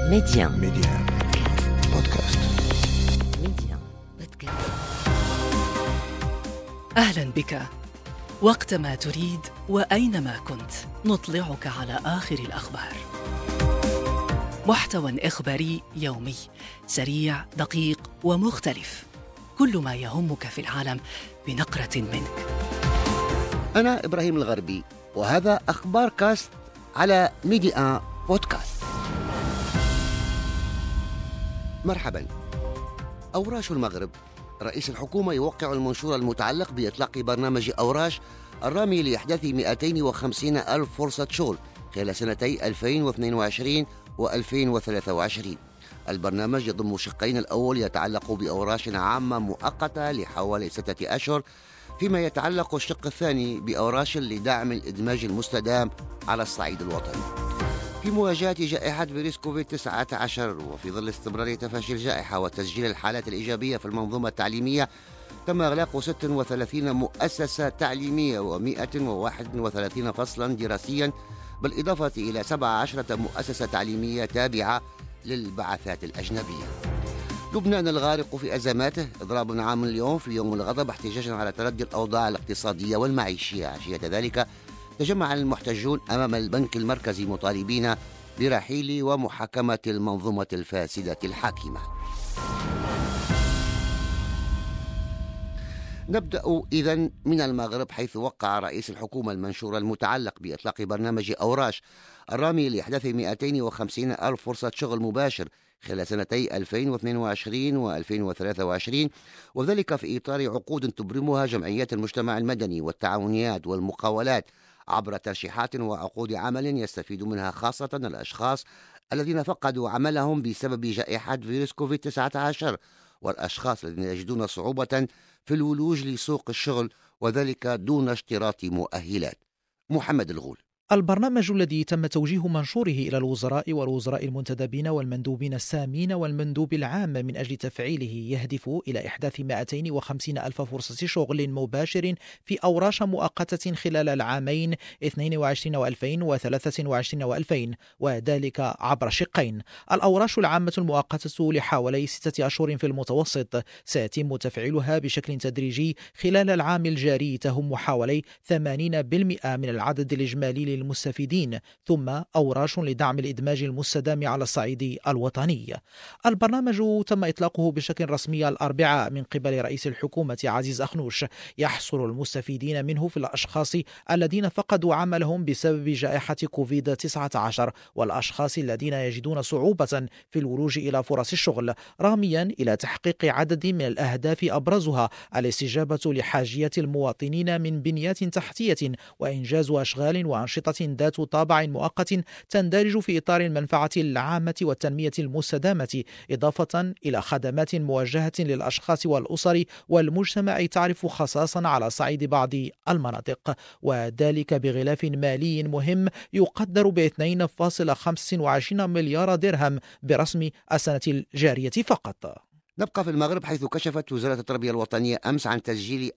ميديان بودكاست. ميديان بودكاست. أهلا بك. وقتما تريد وأينما كنت نطلعك على آخر الأخبار. محتوى إخباري يومي سريع دقيق ومختلف، كل ما يهمك في العالم بنقرة منك. أنا إبراهيم الغربي، وهذا أخبار كاست على ميديان بودكاست. مرحبا. أوراش المغرب. رئيس الحكومة يوقع المنشور المتعلق بإطلاق برنامج أوراش الرامي لإحداث 250 ألف فرصة شغل خلال سنتي 2022 و2023. البرنامج يضم شقين، الأول يتعلق بأوراش عامة مؤقتة لحوالي 6 أشهر، فيما يتعلق الشق الثاني بأوراش لدعم الإدماج المستدام على الصعيد الوطني. في مواجهة جائحة فيروس كوفيد-19 وفي ظل استمرار تفشي الجائحة وتسجيل الحالات الإيجابية في المنظومة التعليمية، تم إغلاق 36 مؤسسة تعليمية و131 فصلا دراسيا، بالإضافة إلى 17 مؤسسة تعليمية تابعة للبعثات الأجنبية. لبنان الغارق في أزماته، إضراب عام اليوم في يوم الغضب احتجاجا على تردي الأوضاع الاقتصادية والمعيشية. عشية ذلك تجمع المحتجون أمام البنك المركزي مطالبين برحيل ومحاكمة المنظومة الفاسدة الحاكمة. نبدأ إذن من المغرب، حيث وقع رئيس الحكومة المنشور المتعلق بإطلاق برنامج أوراش الرامي لإحداث 250 ألف فرصة شغل مباشر خلال سنتي 2022 و2023، وذلك في إطار عقود تبرمها جمعيات المجتمع المدني والتعاونيات والمقاولات عبر ترشيحات وعقود عمل يستفيد منها خاصة الأشخاص الذين فقدوا عملهم بسبب جائحة فيروس كوفيد-19 والأشخاص الذين يجدون صعوبة في الولوج لسوق الشغل، وذلك دون اشتراط مؤهلات. محمد الغول. البرنامج الذي تم توجيه منشوره إلى الوزراء والوزراء المنتدبين والمندوبين السامين والمندوب العام من أجل تفعيله يهدف إلى إحداث 250 ألف فرصة شغل مباشر في أوراش مؤقتة خلال العامين 22 و2023 و2000، وذلك عبر شقين. الأوراش العامة المؤقتة لحوالي 6 أشهر في المتوسط سيتم تفعيلها بشكل تدريجي خلال العام الجاري، تهم حوالي 80% من العدد الإجمالي للمستفيدين، ثم أوراش لدعم الإدماج المستدام على الصعيد الوطني. البرنامج تم إطلاقه بشكل رسمي الأربعاء من قبل رئيس الحكومة عزيز أخنوش، يحصر المستفيدين منه في الأشخاص الذين فقدوا عملهم بسبب جائحة كوفيد-19 والأشخاص الذين يجدون صعوبة في الولوج إلى فرص الشغل، راميا إلى تحقيق عدد من الأهداف أبرزها الاستجابة لحاجيات المواطنين من بنيات تحتية وإنجاز أشغال وأنشطة ذات طابع مؤقت تندرج في إطار المنفعة العامة والتنمية المستدامة، إضافة إلى خدمات موجهة للأشخاص والأسر والمجتمع تعرف خصاصا على صعيد بعض المناطق، وذلك بغلاف مالي مهم يقدر ب 2.25 مليار درهم برسم السنة الجارية فقط. نبقى في المغرب، حيث كشفت وزارة التربية الوطنية أمس عن تسجيل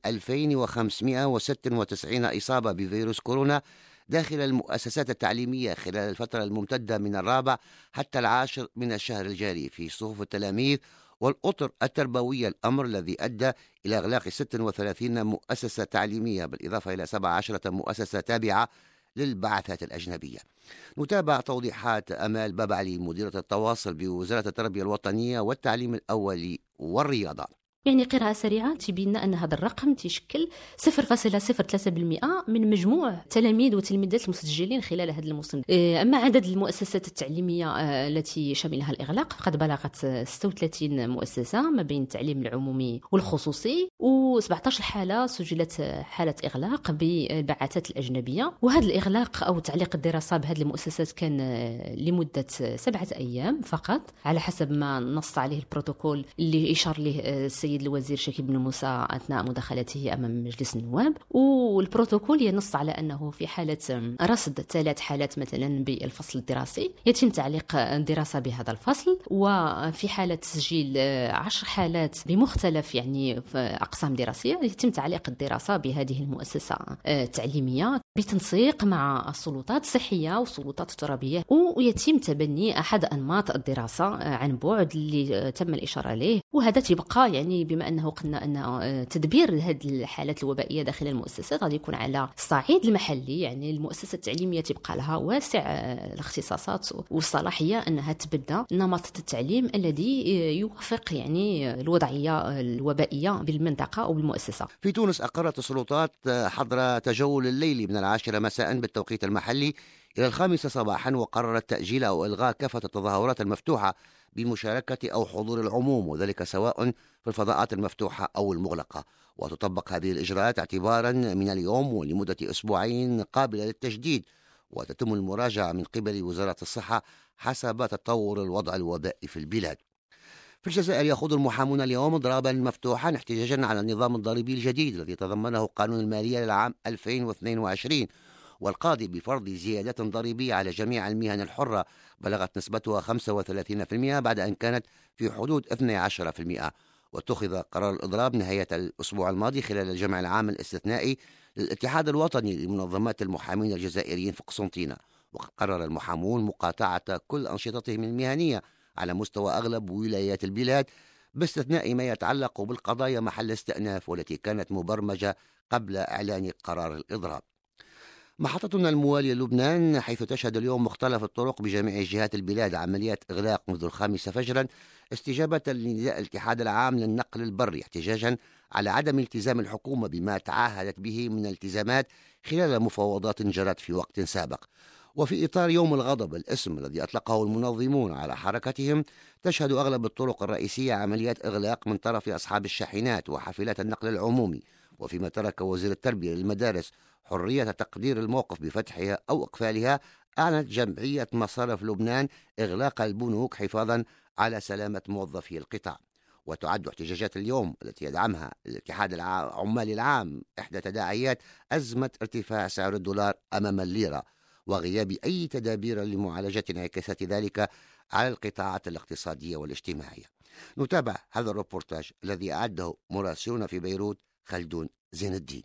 2596 إصابة بفيروس كورونا داخل المؤسسات التعليمية خلال الفترة الممتدة من 4 حتى 10 من الشهر الجاري في صفوف التلاميذ والأطر التربوية، الأمر الذي أدى إلى إغلاق 36 مؤسسة تعليمية بالإضافة إلى 17 مؤسسة تابعة للبعثات الأجنبية. نتابع توضيحات أمال بابعلي، مديرة التواصل بوزارة التربية الوطنية والتعليم الأولي والرياضة. يعني قراءة سريعة تبين أن هذا الرقم تشكل 0.03% من مجموع تلاميذ وتلميذات المسجلين خلال هذا الموسم. أما عدد المؤسسات التعليمية التي شملها الإغلاق قد بلغت 36 مؤسسة ما بين التعليم العمومي والخصوصي، و17 حالة سجلت حالة إغلاق بالبعثات الأجنبية. وهذا الإغلاق أو تعليق الدراسة بهذه المؤسسات كان لمدة 7 أيام فقط على حسب ما نص عليه البروتوكول اللي إشار له السيد السيد الوزير شكيب بن موسى أثناء مداخلته أمام مجلس النواب. والبروتوكول ينص على أنه في حالة رصد 3 حالات مثلا بالفصل الدراسي يتم تعليق الدراسة بهذا الفصل، وفي حالة تسجيل 10 حالات بمختلف يعني أقسام دراسية يتم تعليق الدراسة بهذه المؤسسة التعليمية بتنسيق مع السلطات الصحية والسلطات الترابية، ويتم تبني أحد أنماط الدراسة عن بعد اللي تم الإشارة عليه. وهذا تبقى يعني بما أنه قلنا أن تدبير هذه الحالات الوبائية داخل المؤسسات غادي يكون على الصعيد المحلي، يعني المؤسسة التعليمية تبقى لها واسع الاختصاصات والصلاحية أنها تبنى نمط التعليم الذي يوافق يعني الوضعية الوبائية بالمنطقة أو بالمؤسسة. في تونس أقرت السلطات حظر تجول الليلي من 10 مساء بالتوقيت المحلي إلى 5 صباحا، وقررت تأجيل أو إلغاء كافة التظاهرات المفتوحة بمشاركة أو حضور العموم، وذلك سواء في الفضاءات المفتوحة أو المغلقة. وتطبق هذه الإجراءات اعتبارا من اليوم ولمدة 2 أسبوع قابلة للتجديد، وتتم المراجعة من قبل وزارة الصحة حسب تطور الوضع الوبائي في البلاد. في الجزائر يخوض المحامون اليوم ضرابا مفتوحا احتجاجا على النظام الضريبي الجديد الذي تضمنه قانون المالية للعام 2022، والقاضي بفرض زيادة ضريبية على جميع المهن الحرة بلغت نسبتها 35% بعد أن كانت في حدود 12%. واتخذ قرار الإضراب نهاية الأسبوع الماضي خلال الجمع العام الاستثنائي للاتحاد الوطني لمنظمات المحامين الجزائريين في قسنطينة. وقد قرر المحامون مقاطعة كل أنشطتهم المهنية على مستوى أغلب ولايات البلاد باستثناء ما يتعلق بالقضايا محل استئناف والتي كانت مبرمجة قبل إعلان قرار الإضراب. محطتنا الموالية لبنان، حيث تشهد اليوم مختلف الطرق بجميع جهات البلاد عمليات إغلاق منذ 5 فجرا استجابة لنداء الاتحاد العام للنقل البري، احتجاجا على عدم التزام الحكومة بما تعهدت به من التزامات خلال مفاوضات جرت في وقت سابق. وفي إطار يوم الغضب، الاسم الذي أطلقه المنظمون على حركتهم، تشهد أغلب الطرق الرئيسية عمليات إغلاق من طرف أصحاب الشاحنات وحافلات النقل العمومي، وفيما ترك وزير التربية للمدارس حرية تقدير الموقف بفتحها أو إقفالها، أعلنت جمعية مصارف لبنان إغلاق البنوك حفاظا على سلامة موظفي القطاع. وتعد احتجاجات اليوم التي يدعمها الاتحاد العمالي العام إحدى تداعيات أزمة ارتفاع سعر الدولار أمام الليرة وغياب أي تدابير لمعالجة انعكاسات ذلك على القطاعات الاقتصادية والاجتماعية. نتابع هذا الروبورتاج الذي أعده مراسلنا في بيروت خلدون زين الدين.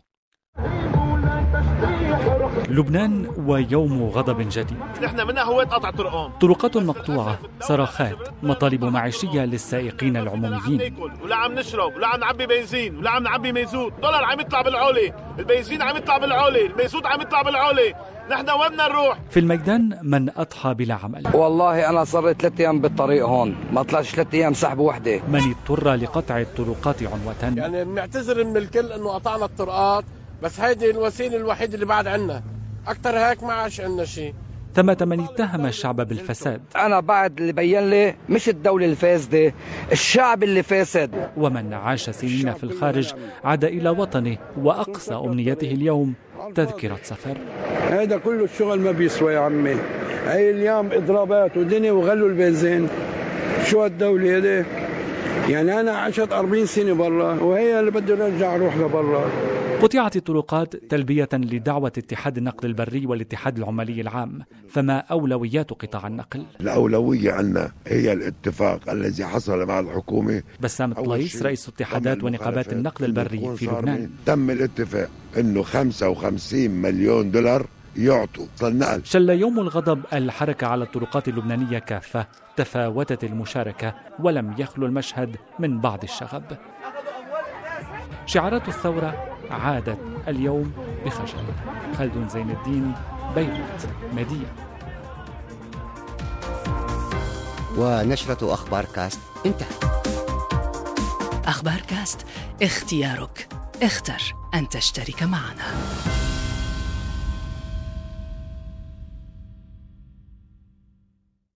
لبنان ويوم غضب جديد. نحن منا هواة قطع طرقان، طرقات مقطوعة، صراخات، مطالب معيشية للسائقين العموميين. ولا عم نشرب ولا عم نعبي بنزين ولا عم نعبي مازوت، دولار عم يطلع بالعولة، البنزين عم يطلع بالعولة، المازوت عم يطلع بالعولة، نحن وين بدنا نروح؟ في الميدان من أضحى بلا عمل. والله أنا صار 3 أيام بالطريق هون، ما طلعش 3 أيام سحب وحدة. من اضطر لقطع الطرقات عنوة. يعني بنعتذر من الكل إنه قطعنا الطرقات، بس هيدي الوسيلة الوحيدة اللي بعد عنا، أكتر هيك ما عاش عنا شيء. ثمة من اتهم الشعب بالفساد. أنا بعد اللي بين لي مش الدولة الفاسدة، الشعب اللي فاسد. ومن عاش سنين في الخارج عاد إلى وطنه وأقصى أمنيته اليوم تذكرة سفر. هذا كله الشغل ما بيسوى يا عمي، هاي اليوم إضرابات ودنيا وغلوا البنزين. شو الدولة هذه؟ يعني أنا عشت 40 سنة برا وهي اللي بدي نرجع أروح لبرا. قطعت الطرقات تلبية لدعوة اتحاد النقل البري والاتحاد العمالي العام، فما أولويات قطاع النقل؟ الأولوية عنا هي الاتفاق الذي حصل مع الحكومة. بسام طليس رئيس اتحادات ونقابات النقل البري في لبنان. تم الاتفاق أنه 55 مليون دولار يعطوا النقل. شل يوم الغضب الحركة على الطرقات اللبنانية كافة، تفاوتت المشاركة ولم يخلو المشهد من بعض الشغب. شعارات الثورة عادت اليوم بخجل. خلدون زين الدين، بيروت ميديا. ونشرة أخبار كاست انتهت. أخبار كاست، اختيارك، اختر أن تشترك معنا.